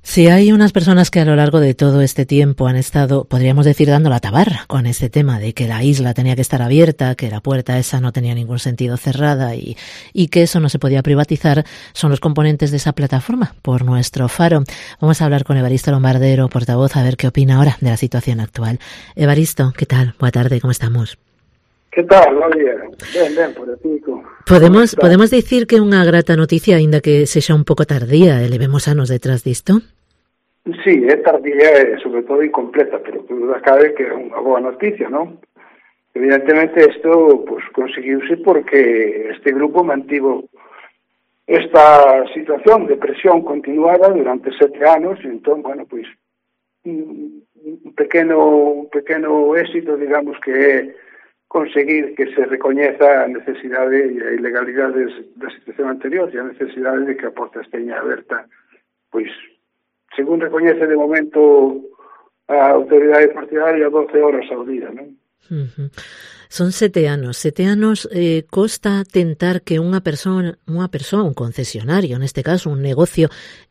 Si hay unas personas que a lo largo de todo este tiempo han estado, podríamos decir, dando la tabarra con este tema de que la isla tenía que estar abierta, que la puerta esa no tenía ningún sentido cerrada y que eso no se podía privatizar, son los componentes de esa plataforma por nuestro faro. Vamos a hablar con Evaristo Lombardero, portavoz, a ver qué opina ahora de la situación actual. Evaristo, ¿qué tal? Buena tarde, ¿cómo estamos? Que tal, Gloria? Ben, por aquí. Podemos dicir que unha grata noticia, aínda que sexa un pouco tardía, levemos anos detrás disto? Sí, é tardía e, sobre todo, incompleta, pero duda cabe que é unha boa noticia, non? Evidentemente, isto pues, conseguiuse porque este grupo mantivo esta situación de presión continuada durante 7 anos, e entón, bueno, pues, un pequeno éxito, digamos, que é conseguir que se recoñeza a necesidade e a ilegalidade da situación anterior e a necesidade de que a porta esteña aberta, pois, según recoñece de momento a autoridade partidaria, 12 horas ao día, non? Son 7 anos. 7 anos costa tentar que unha persoa, un concesionario, neste caso, un negocio,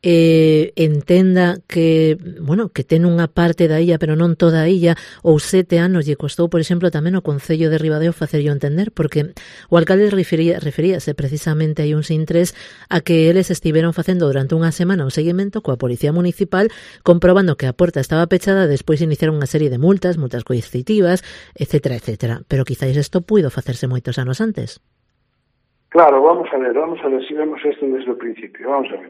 entenda que, bueno, que ten unha parte da illa, pero non toda a illa, ou 7 anos lle costou, por exemplo, tamén o Concello de Ribadeo facerlo entender, porque o alcalde referíase precisamente aí uns intres a que eles estiveron facendo durante unha semana un seguimento coa Policía Municipal, comprobando que a porta estaba pechada, despois iniciaron unha serie de multas coercitivas, etcétera, etcétera. Pero quizáis isto puido facerse moitos anos antes. Claro, vamos a ver si vemos isto desde o principio. Vamos a ver.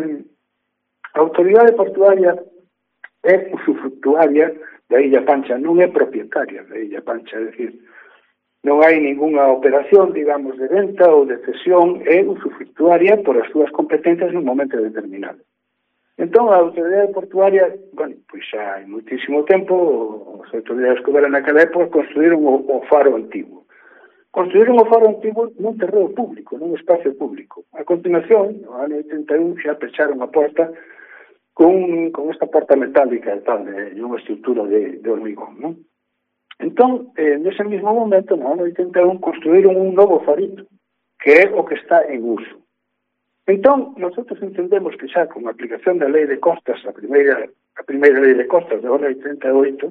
A autoridade portuaria é usufructuaria da Illa Pancha, non é propietaria da Illa Pancha, é dicir, non hai ningunha operación, digamos, de venta ou de cesión, é usufructuaria por as súas competencias nun momento determinado. Entón, a autoridade portuaria, bueno, pois xa hai moitísimo tempo, as autoridades que veran naquela época construíron o faro antigo. Construíron o faro antigo nun terreno público, nun espacio público. A continuación, no ano 81, xa pecharon a porta con esta porta metálica e tal, de unha estrutura de hormigón, non? Entón, nese mesmo momento, no ano 81, construíron un novo farito, que é o que está en uso. Entón, nosotros entendemos que xa con a aplicación da Lei de Costas, a primeira Lei de Costas do ano 88,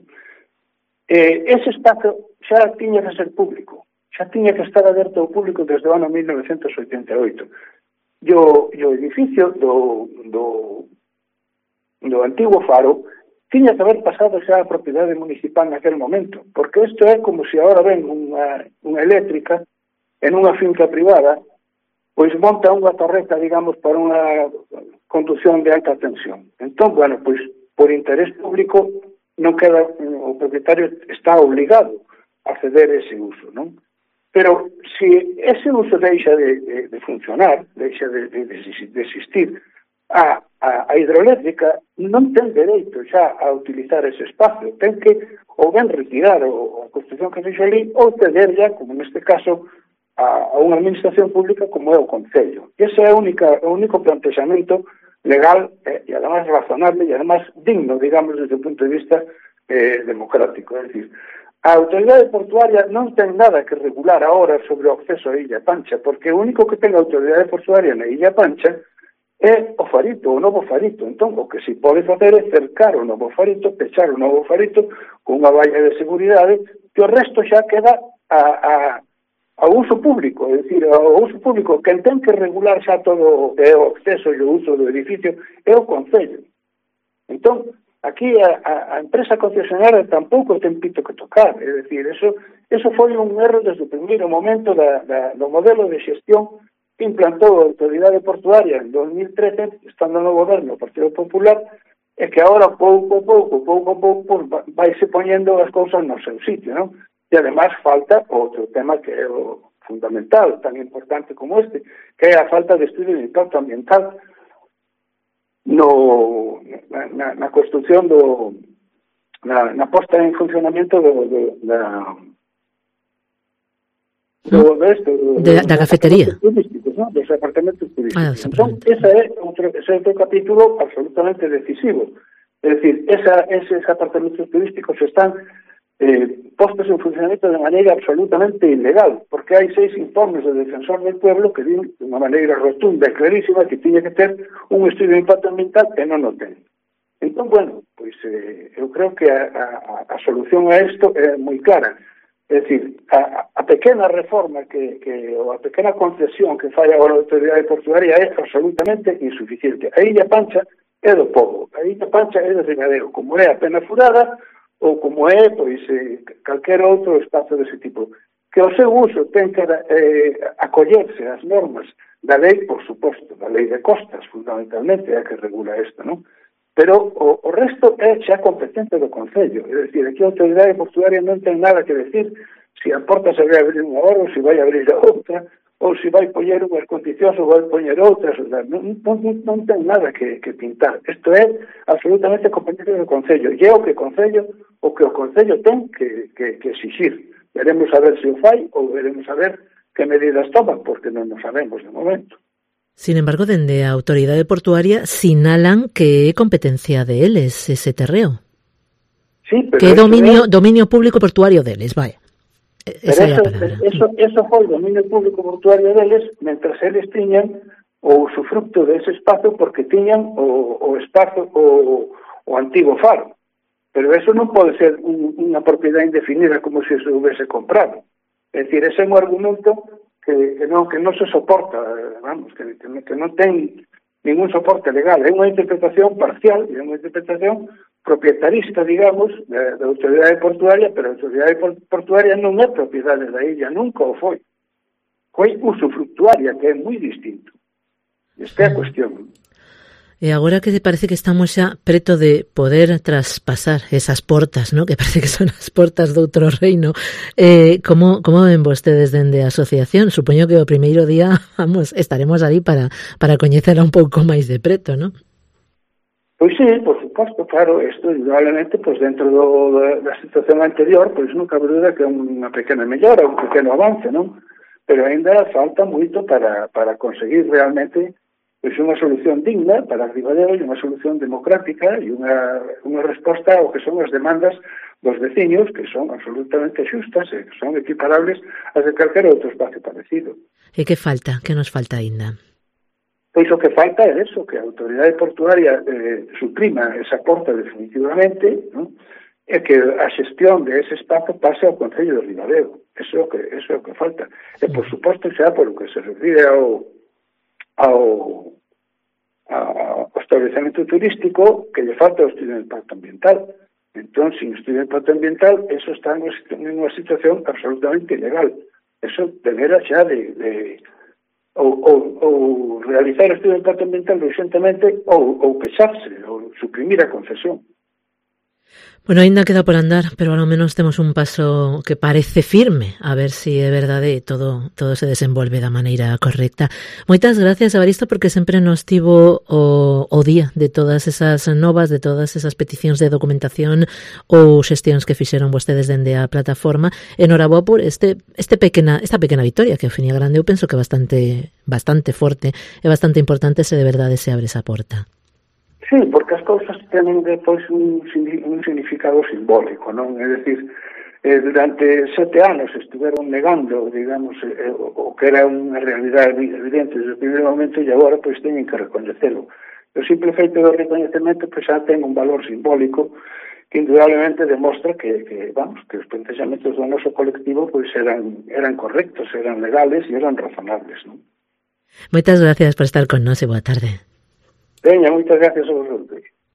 ese espazo xa tiña que ser público, xa tiña que estar aberto ao público desde o ano 1988. E o edificio do antigo faro tiña que haber pasado xa a propiedade municipal naquele momento, porque isto é como se agora ven unha eléctrica en unha finca privada, pois monta unha torreta, digamos, para unha conducción de alta tensión. Entón, bueno, pois, por interés público, non queda, o propietario está obligado a ceder ese uso, non? Pero, se ese uso deixa de funcionar, deixa de existir, a hidroeléctrica non ten dereito xa a utilizar ese espacio, ten que ou ben retirar a construcción que fixo ali, ou ceder ya, como neste caso, a unha administración pública como é o Concello. Ese é o único plantexamento legal e además razonable e además digno, digamos, desde o punto de vista democrático. É dicir, a autoridade portuaria non ten nada que regular agora sobre o acceso a Illa Pancha, porque o único que ten a autoridade portuaria na Illa Pancha é o farito, o novo farito. Entón, o que se pode facer é cercar o novo farito, pechar o novo farito con unha valla de seguridade, que o resto xa queda ao uso público, é dicir, ao uso público, quen ten que regular xa todo o acceso e o uso do edificio é o Concello. Entón, aquí a empresa concesionaria tampouco ten pito que tocar, é dicir, eso foi un erro desde o primeiro momento do modelo de xestión que implantou a autoridade portuaria en 2013, estando no goberno do Partido Popular, e que agora pouco a pouco vaise poñendo as cousas no seu sitio, non? E, además, falta outro tema que é o fundamental, tan importante como este, que é a falta de estudio de impacto ambiental na construcción na posta en funcionamento da cafetería. Dos apartamentos turísticos. Entón, ese é outro capítulo absolutamente decisivo. É dicir, eses apartamentos turísticos están postos en funcionamento de maneira absolutamente ilegal, porque hai 6 informes do Defensor del Pueblo que din de unha maneira rotunda e clarísima que tiña que ter un estudio de impacto ambiental que non o ten. Entón, bueno, pois eu creo que a solución a isto é moi clara. É dicir, a pequena reforma ou a pequena concesión que fai agora a autoridade portuaria é absolutamente insuficiente. A Illa Pancha é do povo, a Illa Pancha é do Ribadeo, como é a Penafurada ou como é, pois, calquer outro espazo dese tipo. Que o seu uso ten que acollerse ás normas da lei, por suposto, da lei de costas, fundamentalmente, é a que regula isto, non? Pero o resto é xa competente do Concello. É dicir, aquí a autoridade portuaria non ten nada que decir se a porta se vai abrir unha hora ou se vai abrir a outra, ou se vai poñer unhas condicións ou vai poñer outras. Non ten nada que pintar. Isto é absolutamente competente do Concello. E é o que o Concello ten que exixir. Veremos a ver se o fai ou veremos a ver que medidas toman, porque non nos sabemos de momento. Sin embargo, dende a autoridade portuaria sinalan que é competencia de eles ese terreo. Sí, pero que é dominio público portuario deles, vai. Eso foi dominio público portuario deles mentras eles tiñan o usufructo dese espazo porque tiñan o espazo o antigo faro. Pero eso non pode ser unha propiedade indefinida como se se houvese comprado. É dicir, ese é un argumento que non se soporta, vamos, que non ten ningún soporte legal. É unha interpretación parcial, é unha interpretación propietarista, digamos, da autoridade portuaria, pero a autoridade portuaria non é propiedade da illa, nunca o foi. Foi usufructuaria, que é moi distinto. Esta é a cuestión. E agora que parece que estamos xa preto de poder traspasar esas portas, ¿no? Que parece que son as portas de outro reino, como ven vostedes dende a asociación? Supoño que o primeiro día, vamos, estaremos ali para coñecela un pouco máis de preto, ¿no? Pois sí, por suposto, claro, isto indudablemente, pois dentro da situación anterior, pois non cabe duda que é unha pequena mellora, un pequeno avance, non? Pero ainda falta moito para conseguir realmente pois unha solución digna para Ribadeo e unha solución democrática e unha resposta ao que son as demandas dos veciños, que son absolutamente xustas e que son equiparables ás de calquer outro espacio parecido. E que falta? Que nos falta ainda? Pois o que falta é eso, que a autoridade portuaria suprima esa porta definitivamente, ¿no? E que a xestión de ese espazo pase ao Concello de Ribadeo. Eso é o que falta. E, por suposto, xa por o que se refire ao establecemento turístico, que lle falta o estudio de impacto ambiental. Entón, sin estudio de impacto ambiental, eso está nunha situación absolutamente ilegal. Eso debera xa ou realizar o estudio de impacto ambiental urgentemente ou pecharse, ou suprimir a concesión. Bueno, ainda queda por andar, pero ao menos temos un paso que parece firme, a ver se é verdade todo se desenvolve da maneira correcta. Moitas gracias, Evaristo, porque sempre nos tivo o día de todas esas novas, de todas esas peticións de documentación ou xestións que fixeron vostedes dende a plataforma. Enhoraboa por esta pequena victoria, que ao fin e a grande eu penso que é bastante forte e bastante importante se de verdade se abre esa porta. Sí, porque as cousas tenen depois un significado simbólico, non? É dicir, durante 7 anos estiveron negando, digamos, o que era unha realidade evidente desde o primeiro momento e agora pois teñen que recoñecelo. O simple feito do recoñecemento pois xa ten un valor simbólico que indudablemente demostra que os plantexamentos do noso colectivo pois eran correctos, eran legales e eran razonables, non? Moitas gracias por estar con nós e boa tarde. Veña, moitas gracias a vosotros.